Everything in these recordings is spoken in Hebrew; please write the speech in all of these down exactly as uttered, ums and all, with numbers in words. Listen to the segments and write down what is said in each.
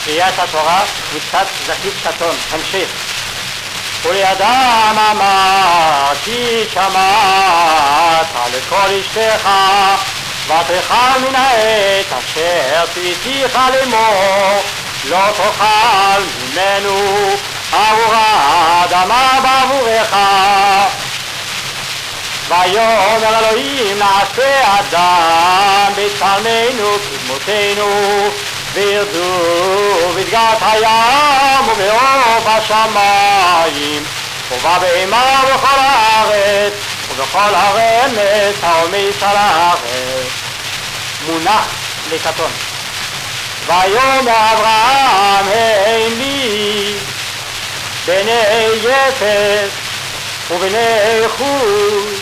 קריאת התורה, מקצת זקיף קטון, המשך. ולידם אמרתי שמעת לכל אשתך ותאכל מן העץ אשר ציוויתיך לאמור לא תאכל ממנו ארור האדמה בעבורך. ויאמר אלוהים נעשה אדם בצלמנו כדמותנו וירדו בדגת הים ובעוף השמיים ובבהמה ובכל הארץ ובכל הרמס העומס על הארץ. מונח לקטון. ויאמר אברהם אין לי בני יפת ובני חוש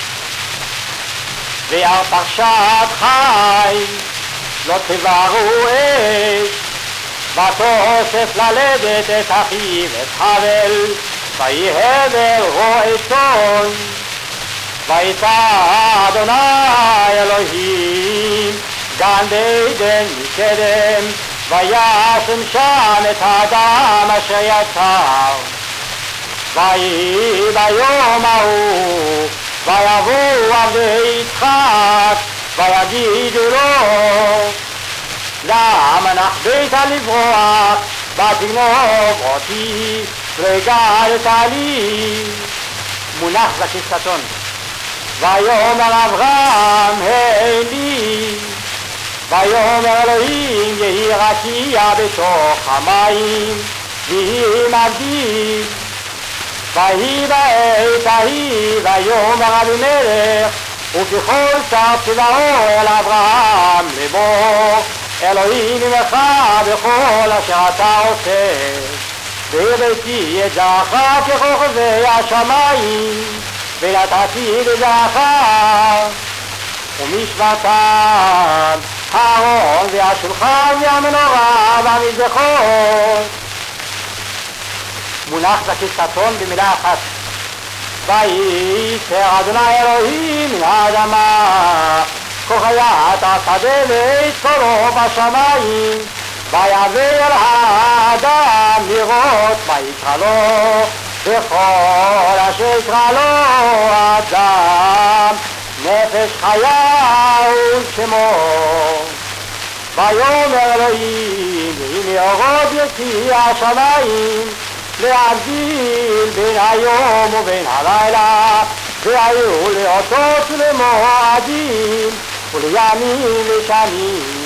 וירא פרשת חי לא תבערו אש ותוסף ללדת את אחיו את חבל ויהי הבל רועה צאן. ויצא אדוני אלוהים גן בעדן מקדם וישם שם את האדם אשר יצר. ויהי ביום ההוא ויבואו עבדי יצחק ויגידו לו למה נחבאת לברוח ותגנוב אותי והגדת לי. מונח זקיף קטון. ויאמר אברהם אין לי ויאמר אלוהים יהי רקיע בתוך המים ויהי מבדיל. ויהי בעת ההיא ויאמר אבימלך וככל שר צבאו אל אברהם לאמור אלוהים עמך בכל אשר אתה עושה והבאתי את זרעך ככוכבי השמיים ונתתי לזרעך ומשבתם הארון והשולחן והמנורה והמזבחות. מונח זקיף קטון במילה אחת. וייצר אדוני אלוהים מן האדמה כל חיית השדה ואת קולו בשמיים ויבא אל האדם לראות מה יקרא לו וכל אשר יקרא לו אדם נפש חיה הוא שמו. ויאמר אלוהים הנה אורות יציע השמיים להבדיל בין היום ובין הלילה והיו לאותות ולמועדים ולימים ושנים